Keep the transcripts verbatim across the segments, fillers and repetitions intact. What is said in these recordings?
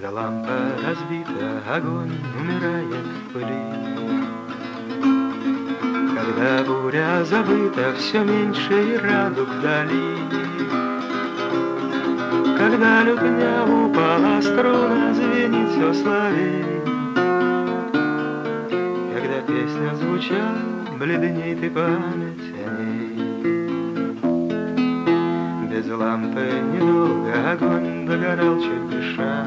Когда лампа разбита, огонь умирает в пыли. Когда буря забыта, все меньше и радуг вдали. Когда лютня упала, струна звенит все слабей. Когда песня звучала, бледнеет и память о ней. Без лампы недолго огонь догорал, чуть дыша.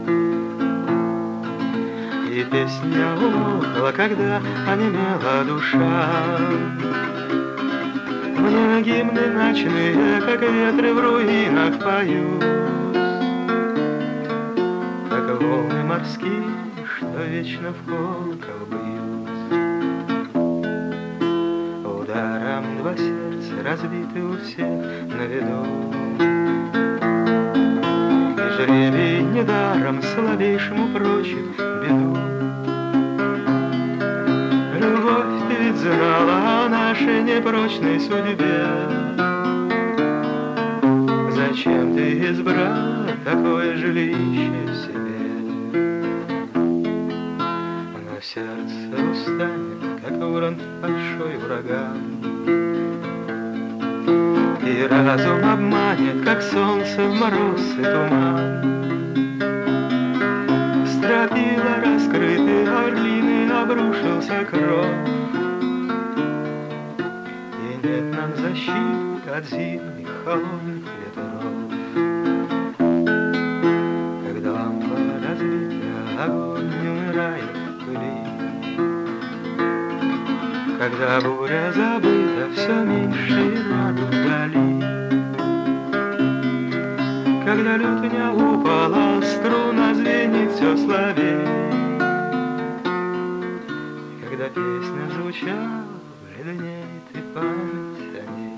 И песня умолкла, когда онемела душа. Мне гимны ночные, как ветры в руинах поют, как волны морские, что вечно в колокол бьют. Ударом два сердца разбиты у всех на виду. И жребий недаром слабейшему прочит беду. Любовь, ты ведь знала о нашей непрочной судьбе. Зачем ты избрала такое жилище себе? Но сердце устанет, как ворон в большой ураган. И разум обманет, как солнце в мороз и туман. Стропила раскрыты орлины, обрушился кровь. И нет нам защиты от зимних холодных ветров. Когда лампа разбита, огонь не умирает в пыли. Когда буря забыта, все меньше и радуг вдали. Когда лютня упала, струна звенит все слабей. Когда песня звучала, бледнеет и память о ней.